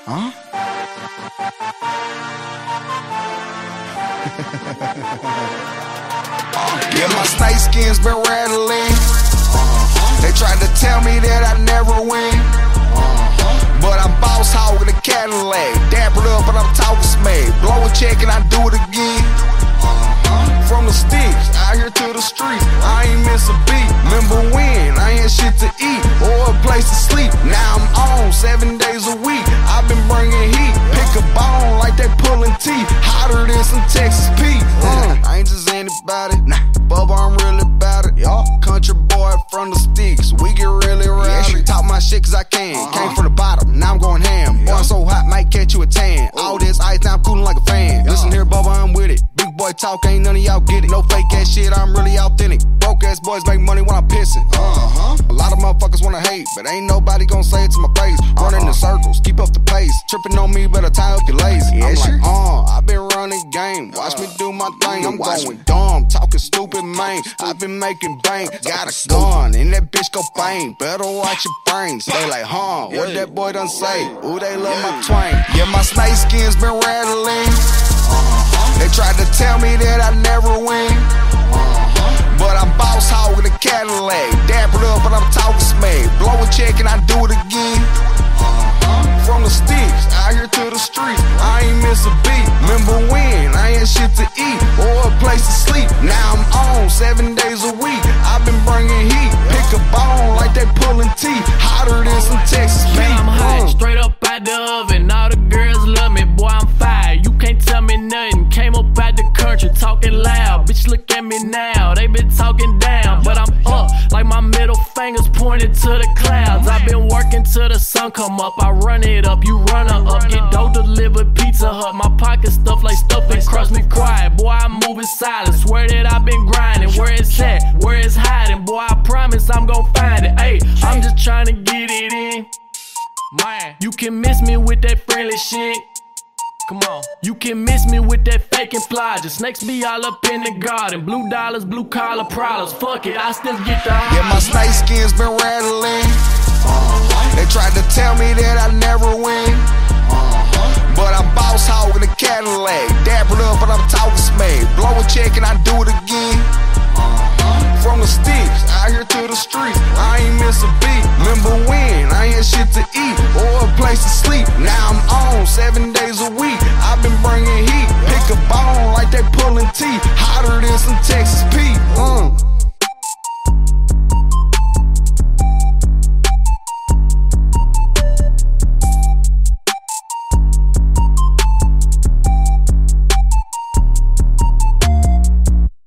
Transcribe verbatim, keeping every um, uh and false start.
Huh? Yeah, my snake skin's been rattling. They tried to tell me that I never win, but I'm boss hog with a Cadillac. Dappered up and I'm talking smack. Blow a check and I do it again. From the sticks, out here to the streets, I ain't miss a beat. Remember when I ain't shit to eat or a place to sleep. Now I'm on seven days a week. I've been bringing heat. Pick a bone like they pulling teeth. Hotter than some Texas Pete. Uh, I ain't just anybody. Nah, Bubba, I'm really about it. Y'all country boy from the sticks. We get really rowdy. Yeah, talk my shit cause I can. Uh-huh. Came from the bottom, now I'm going ham. Yeah. Boy, I'm so hot, might catch you a tan. Ooh. All this ice, now I'm cooling like a fan. Yeah. Listen here, Bubba, I'm with it. Big boy talk, ain't none of y'all get it. No fake ass shit, I'm really authentic. Broke ass boys make money when I'm pissing. Uh-huh. A lot of motherfuckers wanna hate, but ain't nobody gonna say it to my face. Uh-huh. Running in circles, keep up the pace. Tripping on me, better tie up your lazy. Yeah, I'm sure. like, uh, I been running game. Watch uh, me do my thing. I'm going me. dumb, talking stupid, man. I been making bang. Got a gun, and that bitch go bang. Better watch your brains. They like, huh, what yeah. that boy done say? Ooh, they love yeah. my twang. Yeah, my snake skin's been rattling. Uh-huh. They tried to tell me that I never win, uh-huh. but I'm boss hog with a Cadillac. Dappered up and I'm talking smack. Blow a check and I do it again. Uh-huh. From the sticks, out here to the streets, I ain't miss a beat. Remember when I ain't shit to eat or a place to sleep. Now I'm on seven days a week. I've been bringing heat. Pick a bone like they pulling teeth. Hotter than some Texas Pete. Man, I'm hot, straight up out the oven. All the girls love me, boy, I'm fire. You can't tell me nothing. Came up out the country, talking loud. Bitch, look at me now. They been talking down, but I'm up like my middle fingers pointed to the clouds. I've been working till the sun come up. I run it up, you run her up. Get dough delivered, Pizza Hut. My pocket stuff like stuffing, crush me quiet. Boy, I'm moving silent. Swear that I've been grinding. Where it's at, where it's hiding. Boy, I promise I'm gon' find it. Ayy, I'm just trying to get it in. Man, you can miss me with that friendly shit. Come on. You can miss me with that fake and fly. Just snakes be all up in the garden. Blue dollars, blue collar problems. Fuck it, I still get the high. Yeah, my snake skin's been rattling. Uh-huh. They tried to tell me that I never win, uh-huh. but I'm boss hog with a Cadillac. Dappered up and I'm talking smack. Blow a check and I do it again. Uh-huh. From the sticks, out here to the streets, I ain't miss a beat. Remember when I ain't shit to eat or a place to sleep. Now I'm on seven days